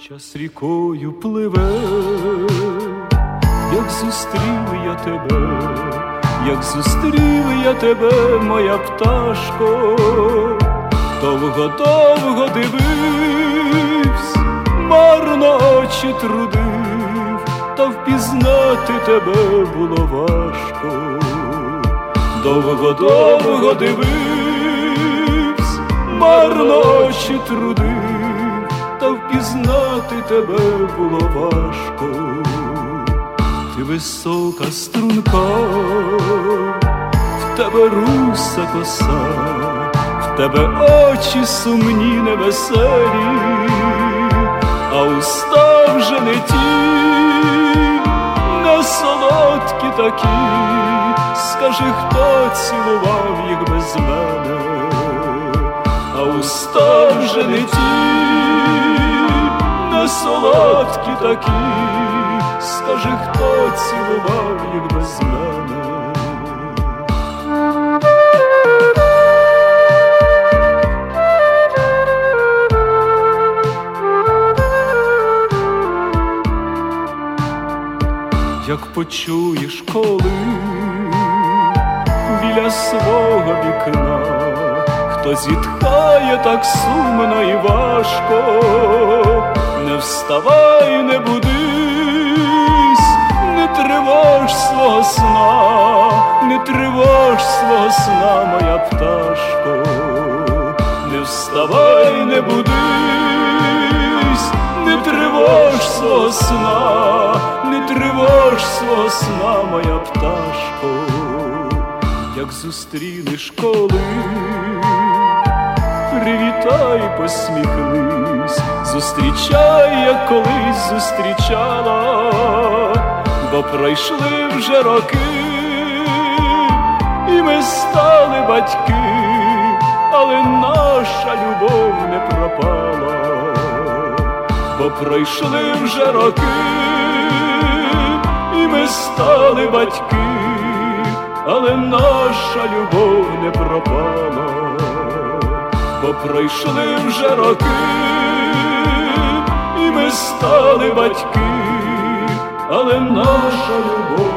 Час рікою пливе, як зустрів я тебе, як зустрів я тебе, моя пташко. Довго-довго дивився, марно очі трудив, та впізнати тебе було важко. Довго-довго дивився, марно очі трудив, та впізнати тебе було важко. Ти висока струнка, в тебе руса коса, в тебе очі сумні невеселі, а уста вже не ті, не солодкі такі. Скажи, хто цілував їх без мене, а уста вже не ті, не солодкі такі. Скажи, хто цілував їх без мене. Як почуєш, коли біля свого вікна хто зітхає так сумно і важко, не вставай, не будись, не тривож свого сна, не тривож свого сна, моя пташко. Не вставай, не будись, не тривож свого сна, не тривож свого сна, моя пташко. Як зустрінеш коли, привітай, посміхнись, зустрічай, як колись зустрічала, бо пройшли вже роки, і ми стали батьки, але наша любов не пропала. Бо пройшли вже роки, і ми стали батьки, але наша любов не пропала. Бо пройшли вже роки, і ми стали батьки, але наша любов